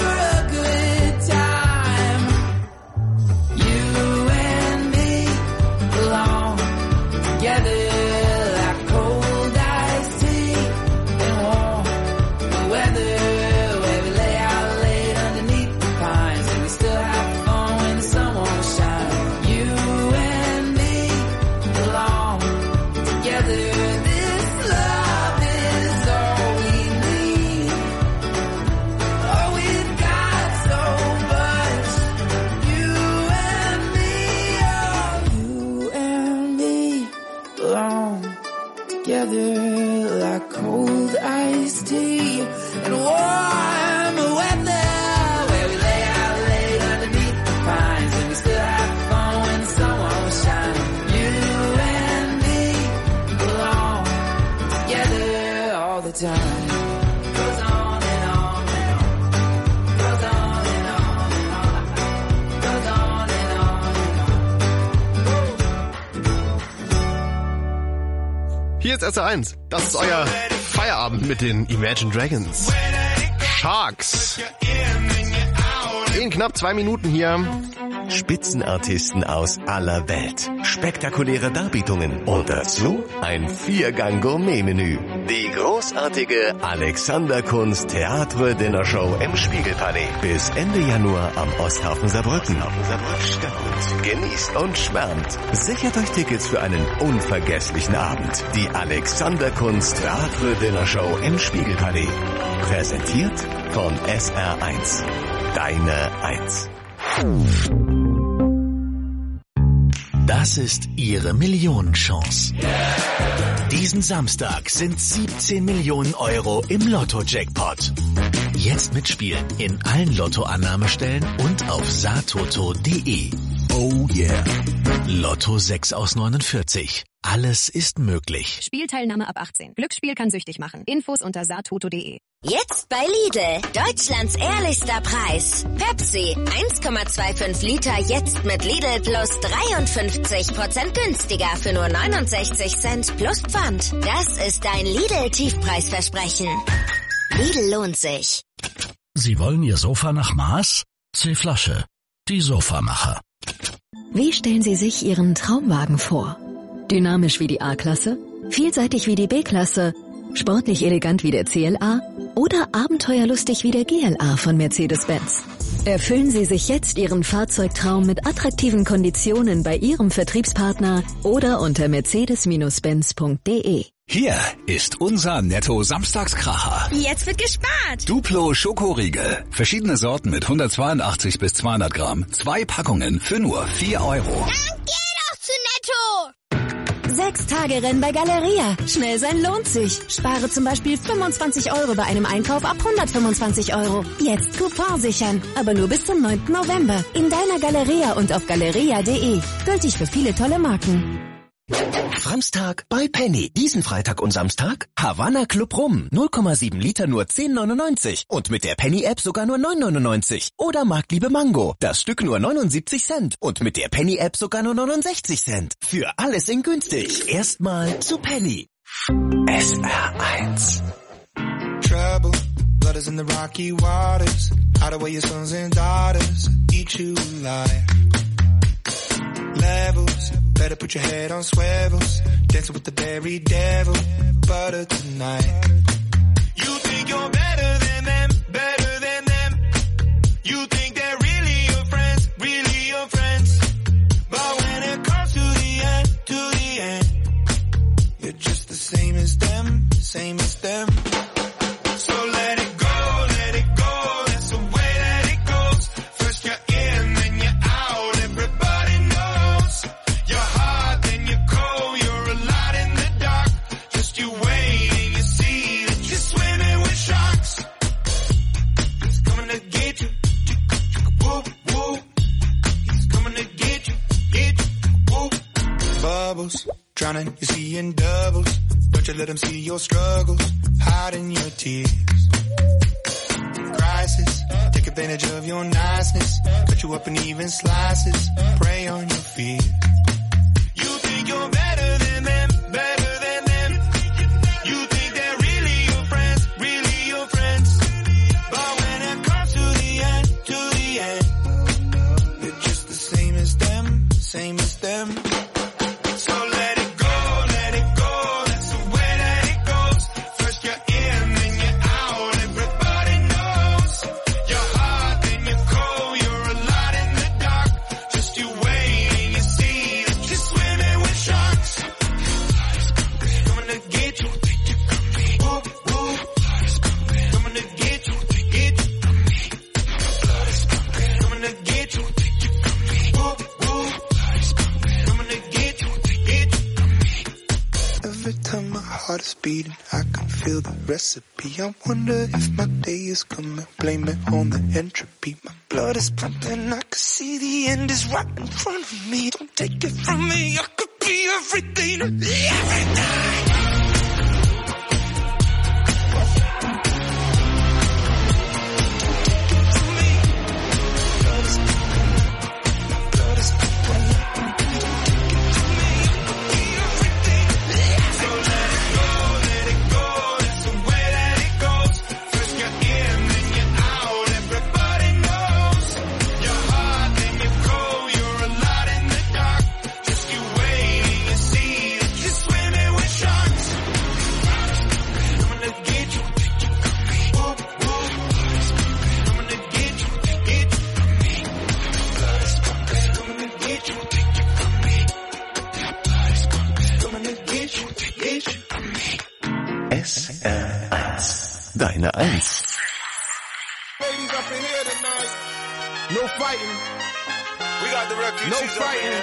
Like cold iced tea and warm weather, where we lay out late underneath the pines, and we still have fun when the sun won't shine. You and me belong together all the time. Goes on and on and on, goes on and on and on, goes on and on and on. Hier ist S R eins. Das ist euer Feierabend mit den Imagine Dragons. Sharks. In knapp zwei Minuten hier. Spitzenartisten aus aller Welt. Spektakuläre Darbietungen. Und dazu ein Viergang-Gourmet-Menü. Die großartige Alexanderkunst Theatre Dinner Show im Spiegelpalais. Bis Ende Januar am Osthafen Saarbrücken. Stimmt, genießt und schwärmt. Sichert euch Tickets für einen unvergesslichen Abend. Die Alexanderkunst Theatre Dinner Show im Spiegelpalais. Präsentiert von S R eins. Deine eins. Das ist Ihre Millionenchance. Diesen Samstag sind siebzehn Millionen Euro im Lotto-Jackpot. Jetzt mitspielen in allen Lottoannahmestellen und auf saartoto punkt de. Oh yeah. Lotto sechs aus neunundvierzig. Alles ist möglich. Spielteilnahme ab achtzehn. Glücksspiel kann süchtig machen. Infos unter saartoto punkt de. Jetzt bei Lidl. Deutschlands ehrlichster Preis. Pepsi eins Komma fünfundzwanzig Liter jetzt mit Lidl plus dreiundfünfzig Prozent günstiger für nur neunundsechzig Cent plus Pfand. Das ist dein Lidl-Tiefpreisversprechen. Lidl lohnt sich. Sie wollen Ihr Sofa nach Maß? C-Flasche. Die Sofamacher. Wie stellen Sie sich Ihren Traumwagen vor? Dynamisch wie die A-Klasse? Vielseitig wie die B-Klasse? Sportlich elegant wie der C L A? Oder abenteuerlustig wie der G L A von Mercedes-Benz? Erfüllen Sie sich jetzt Ihren Fahrzeugtraum mit attraktiven Konditionen bei Ihrem Vertriebspartner oder unter mercedes Bindestrich benz punkt de. Hier ist unser Netto-Samstagskracher. Jetzt wird gespart. Duplo Schokoriegel. Verschiedene Sorten mit hundertzweiundachtzig bis zweihundert Gramm. Zwei Packungen für nur vier Euro. Dann geh doch zu Netto. Sechs Tage Rennen bei Galeria. Schnell sein lohnt sich. Spare zum Beispiel fünfundzwanzig Euro bei einem Einkauf ab hundertfünfundzwanzig Euro. Jetzt Coupon sichern. Aber nur bis zum neunten November. In deiner Galeria und auf galeria punkt de. Gültig für viele tolle Marken. Samstag bei Penny. Diesen Freitag und Samstag Havanna Club Rum. null Komma sieben Liter nur zehn neunundneunzig. Und mit der Penny-App sogar nur neun neunundneunzig. Oder Marktliebe Mango. Das Stück nur neunundsiebzig Cent. Und mit der Penny-App sogar nur neunundsechzig Cent. Für alles in günstig. Erstmal zu Penny. S R eins. Trouble, blood is in the rocky waters. Hide away your sons and daughters. Eat you alive. Levels, better put your head on swivels. Dancing with the very devil, butter tonight. You think you're better than them, better than them. You think they're really your friends, really your friends. But when it comes to the end, to the end, you're just the same as them, same as them. So let it go, let it go, that's the way that it goes. First you're in, then you're out, everybody knows. You're hot, then you're cold, you're a lot in the dark. Just you wait and you see that you're swimming with sharks. He's coming to get you, whoop, whoop. He's coming to get you, get you, whoop. Bubbles, drowning, you see in doubles. Don't you let them see your struggles, hiding your tears. Crisis, take advantage of your niceness. Cut you up in even slices, prey on your fears. You think you're better than them, better than them. You think they're really your friends, really your friends. But when it comes to the end, to the end, you're just the same as them, same as them. So let it go, let it go, that's the way that it goes. First you're in, then you're out, everybody knows. You're hot, then you're cold, you're a lot in the dark. Just you wait and you see that you're swimming with sharks. Coming to get you, whoop, whoop. Coming to get you, get you. Coming to get you, whoop, whoop. Coming to get you, get you. Every time my heart is beating, I can feel the recipe. I wonder if my day is coming. Blame it on the entropy. My blood is pumping. I can see the end is right in front of me. Don't take it from me. I could be everything to me every night. S R eins. Deine Eins. Ladies up in here tonight. No fighting. We got the refugees. No fighting.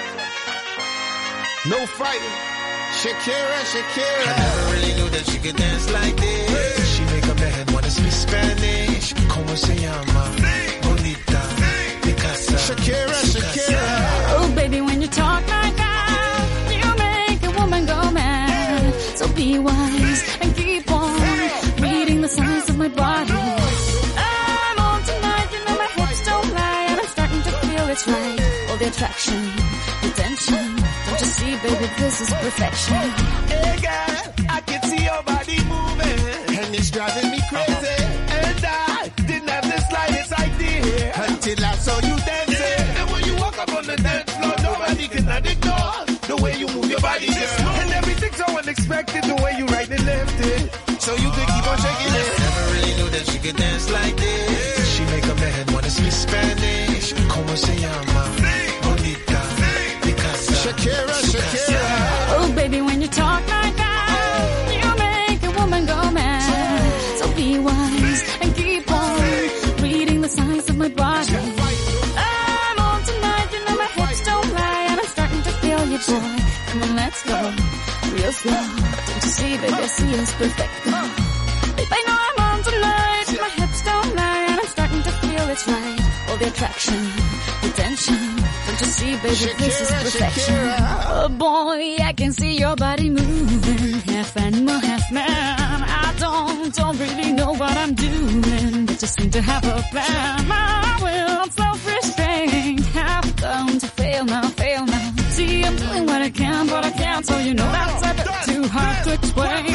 No fighting. Shakira, Shakira. I never really knew that she could dance like this. Hey. She make up her head wanna speak Spanish. Como se llama? Hey. Bonita. Hey. Picasa. Shakira, Shakira. Oh, baby, when you talk like that, you make a woman go mad. So be wise and keep on reading the signs of my body. I'm on tonight, you know my hips don't lie, and I'm starting to feel it's right. All the attraction, the tension. Don't you see, baby, this is perfection. Hey, girl, I can see your body moving, and it's driving me crazy. And I didn't have the slightest idea until I saw you dancing. And when you walk up on the dance floor, nobody can ignore the way you move your body, girl. And everything's so unexpected, the way you right and left it. So you could keep on shaking it. Never really knew that she could dance like this. She make up her head wanna speak Spanish. Como se llama? Bonita. Picasa. Shakira, Shakira. Oh, baby, when you talk like that, you make a woman go mad. So be wise and keep on reading the signs of my body. I'm on tonight, you know my hips don't lie, and I'm starting to feel you, boy. Come on, let's go real slow. Don't you see, baby, I see it's perfect. Babe, I know I'm on tonight, my hips don't lie, and I'm starting to feel it's right. All the the attraction, the tension. Don't you see, baby, this is perfection. Oh boy, I can see your body moving, half animal, half man. I don't, don't really know what I'm doing, but just seem to have a plan. My will, I'm self-restrained, have come to fail now, fail now. See, I'm doing what I can, but I can't, so you know that's a bit too hard to explain.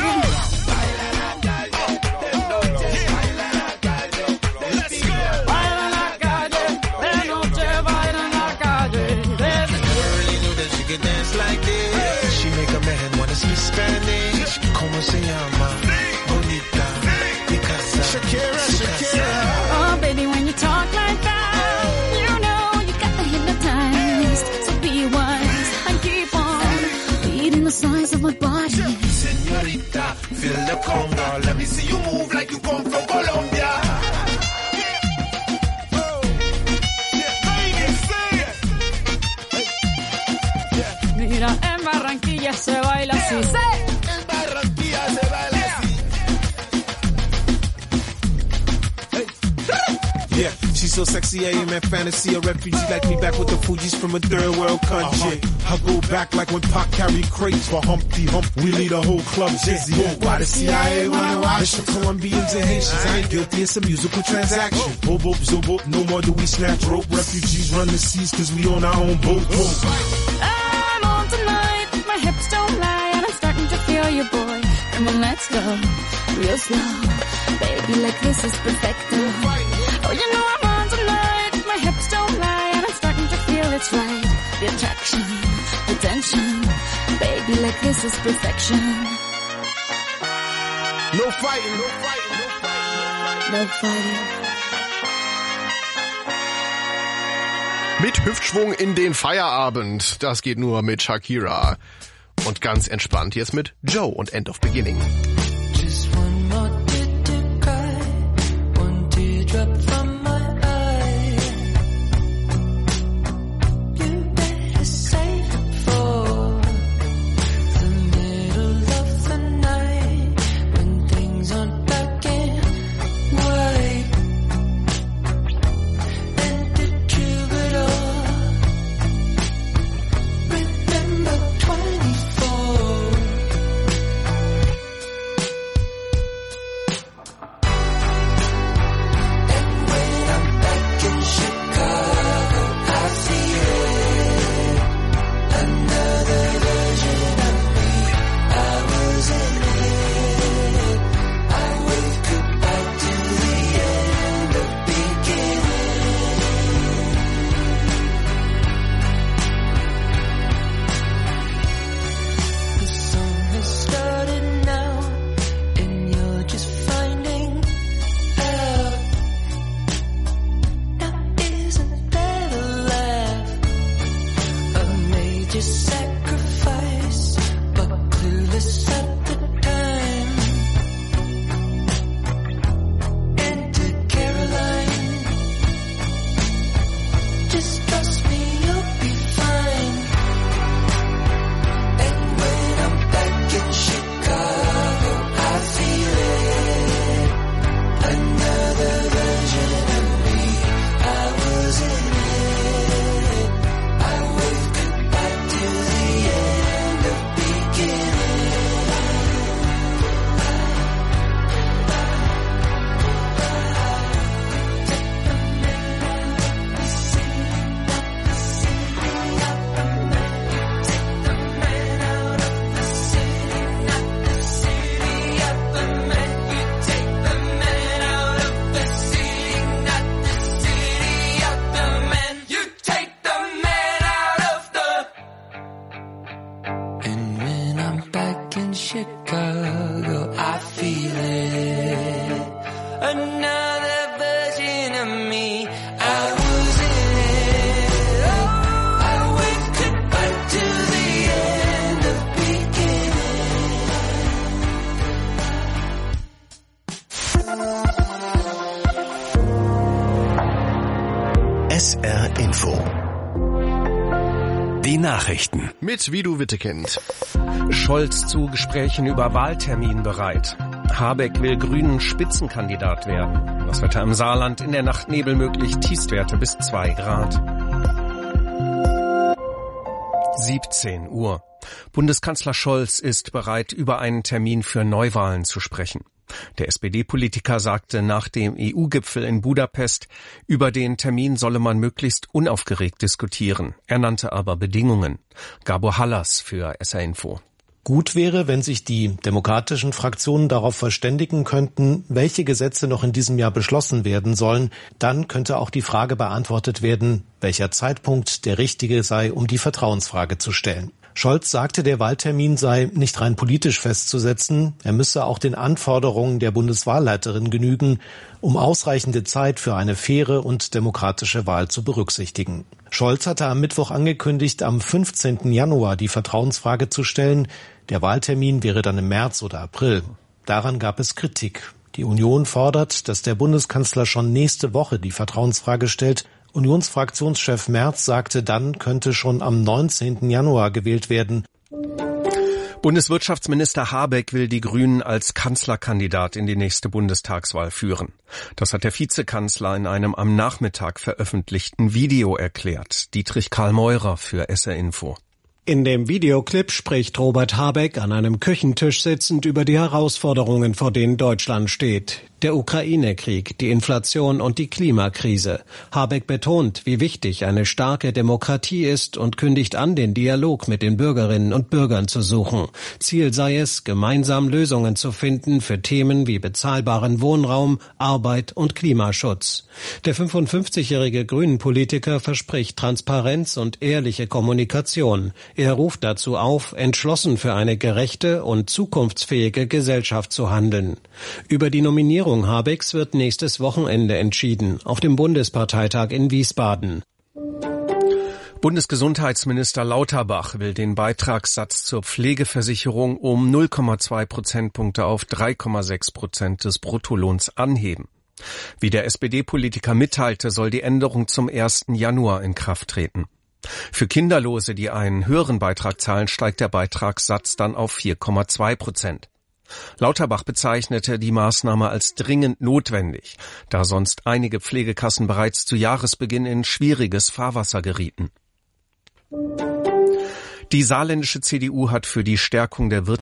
Spanish, ¿cómo se llama? Bonita, Picasa, Shakira, Shakira. Oh, baby, when you talk like that, you know you got me hypnotized. So be wise and keep on beating the size of my body. Señorita, feel the conga. Let me see you move like you come from Colombia. Mira, en Barranquilla se baila así. ¡Sí! En Barranquilla se baila así. Yeah, she's so sexy, I am in fantasy. A refugee like me back with the Fugees from a third world country. Uh-huh. I go back like when Pac carried crates for Humpty Hump. We lead a whole club dizzy. Why the C I A wanna watch? It's for Colombians and Haitians. I ain't guilty, it's a musical transaction. Boop, boop, zoop, boop. No more do we snatch rope. Refugees run the seas cause we on our own boat. boat. I'm on tonight, my hips don't lie, and I'm starting to feel you, boy. Come on, let's go, real slow. Baby, like this is perfect. Oh, you know I'm on tonight, my hips don't lie, and I'm starting to feel it's right. The attraction, the tension. Baby, like this is perfection. No fighting, no fighting, no fighting. No fighting. Mit Hüftschwung in den Feierabend. Das geht nur mit Shakira. Und ganz entspannt jetzt mit Joe und End of Beginning. Just one more tear to cry, one teardrop from my eye. You better save it for the middle of the night, when things aren't black and white. And the troubadour, remember twenty-four. Chicago, I feel it. Another version of me, I was in it. Oh, I waved goodbye to the end of beginning. S R Info. Die Nachrichten. Mit Vidu Wittekind. Scholz zu Gesprächen über Wahltermin bereit. Habeck will Grünen Spitzenkandidat werden. Das Wetter im Saarland, in der Nacht Nebel möglich, Tiefstwerte bis zwei Grad. siebzehn Uhr. Bundeskanzler Scholz ist bereit, über einen Termin für Neuwahlen zu sprechen. Der S P D-Politiker sagte nach dem E U-Gipfel in Budapest, über den Termin solle man möglichst unaufgeregt diskutieren. Er nannte aber Bedingungen. Gabor Hallas für S R Info. Gut wäre, wenn sich die demokratischen Fraktionen darauf verständigen könnten, welche Gesetze noch in diesem Jahr beschlossen werden sollen. Dann könnte auch die Frage beantwortet werden, welcher Zeitpunkt der richtige sei, um die Vertrauensfrage zu stellen. Scholz sagte, der Wahltermin sei nicht rein politisch festzusetzen. Er müsse auch den Anforderungen der Bundeswahlleiterin genügen, um ausreichende Zeit für eine faire und demokratische Wahl zu berücksichtigen. Scholz hatte am Mittwoch angekündigt, am fünfzehnten Januar die Vertrauensfrage zu stellen. Der Wahltermin wäre dann im März oder April. Daran gab es Kritik. Die Union fordert, dass der Bundeskanzler schon nächste Woche die Vertrauensfrage stellt. Unionsfraktionschef Merz sagte, dann könnte schon am neunzehnten Januar gewählt werden. Bundeswirtschaftsminister Habeck will die Grünen als Kanzlerkandidat in die nächste Bundestagswahl führen. Das hat der Vizekanzler in einem am Nachmittag veröffentlichten Video erklärt. Dietrich Karl Meurer für S R Info. In dem Videoclip spricht Robert Habeck an einem Küchentisch sitzend über die Herausforderungen, vor denen Deutschland steht. Der Ukraine-Krieg, die Inflation und die Klimakrise. Habeck betont, wie wichtig eine starke Demokratie ist und kündigt an, den Dialog mit den Bürgerinnen und Bürgern zu suchen. Ziel sei es, gemeinsam Lösungen zu finden für Themen wie bezahlbaren Wohnraum, Arbeit und Klimaschutz. Der fünfundfünfzigjährige Grünen-Politiker verspricht Transparenz und ehrliche Kommunikation. Er ruft dazu auf, entschlossen für eine gerechte und zukunftsfähige Gesellschaft zu handeln. Über die Nominierung Habecks wird nächstes Wochenende entschieden, auf dem Bundesparteitag in Wiesbaden. Bundesgesundheitsminister Lauterbach will den Beitragssatz zur Pflegeversicherung um null Komma zwei Prozentpunkte auf drei Komma sechs Prozent des Bruttolohns anheben. Wie der S P D-Politiker mitteilte, soll die Änderung zum ersten Januar in Kraft treten. Für Kinderlose, die einen höheren Beitrag zahlen, steigt der Beitragssatz dann auf vier Komma zwei Prozent. Lauterbach bezeichnete die Maßnahme als dringend notwendig, da sonst einige Pflegekassen bereits zu Jahresbeginn in schwieriges Fahrwasser gerieten. Die saarländische C D U hat für die Stärkung der Wirtschaft